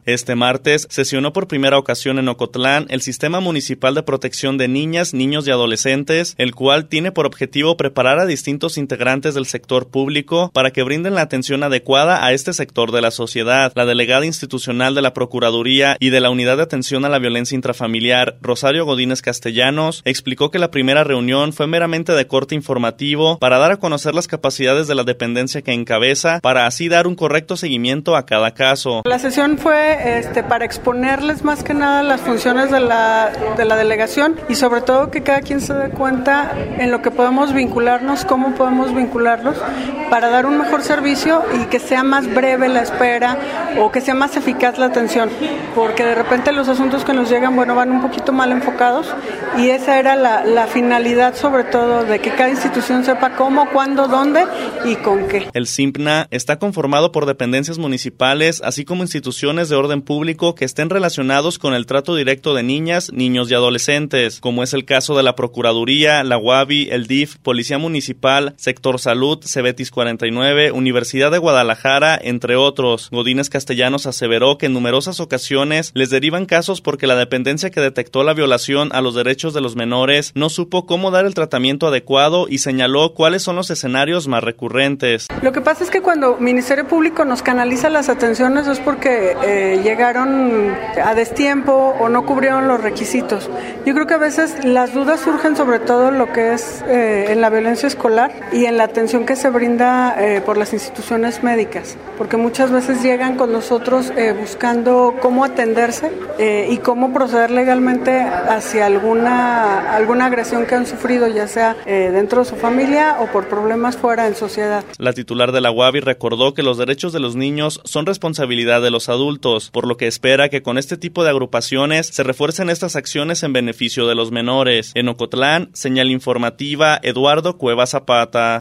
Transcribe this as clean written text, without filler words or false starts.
Este martes sesionó por primera ocasión en Ocotlán el Sistema Municipal de Protección de Niñas, Niños y Adolescentes, el cual tiene por objetivo preparar a distintos integrantes del sector público para que brinden la atención adecuada a este sector de la sociedad. La delegada institucional de la Procuraduría y de la Unidad de Atención a la Violencia Intrafamiliar, Rosario Godínez Castellanos, explicó que la primera reunión fue meramente de corte informativo para dar a conocer las capacidades de la dependencia que encabeza, para así dar un correcto seguimiento a cada caso. La sesión fue para exponerles más que nada las funciones de la delegación y sobre todo que cada quien se dé cuenta en lo que podemos vincularnos, cómo podemos vincularlos para dar un mejor servicio y que sea más breve la espera o que sea más eficaz la atención, porque de repente los asuntos que nos llegan, van un poquito mal enfocados y esa era la finalidad sobre todo de que cada institución sepa cómo, cuándo, dónde y con qué. El CIMPNA está conformado por dependencias municipales, así como instituciones de orden público que estén relacionados con el trato directo de niñas, niños y adolescentes, como es el caso de la Procuraduría, la UABI, el DIF, Policía Municipal, Sector Salud, Cebetis 49, Universidad de Guadalajara, entre otros. Godínez Castellanos aseveró que en numerosas ocasiones les derivan casos porque la dependencia que detectó la violación a los derechos de los menores no supo cómo dar el tratamiento adecuado y señaló cuáles son los escenarios más recurrentes. Lo que pasa es que cuando Ministerio Público nos canaliza las atenciones es porque llegaron a destiempo o no cubrieron los requisitos. Yo creo que a veces las dudas surgen sobre todo en lo que es en la violencia escolar y en la atención que se brinda por las instituciones médicas, porque muchas veces llegan con nosotros buscando cómo atenderse y cómo proceder legalmente hacia alguna agresión que han sufrido, ya sea dentro de su familia o por problemas fuera en sociedad. La titular de la UABI recordó que los derechos de los niños son responsabilidad de los adultos, por lo que espera que con este tipo de agrupaciones se refuercen estas acciones en beneficio de los menores. En Ocotlán, señal informativa, Eduardo Cueva Zapata.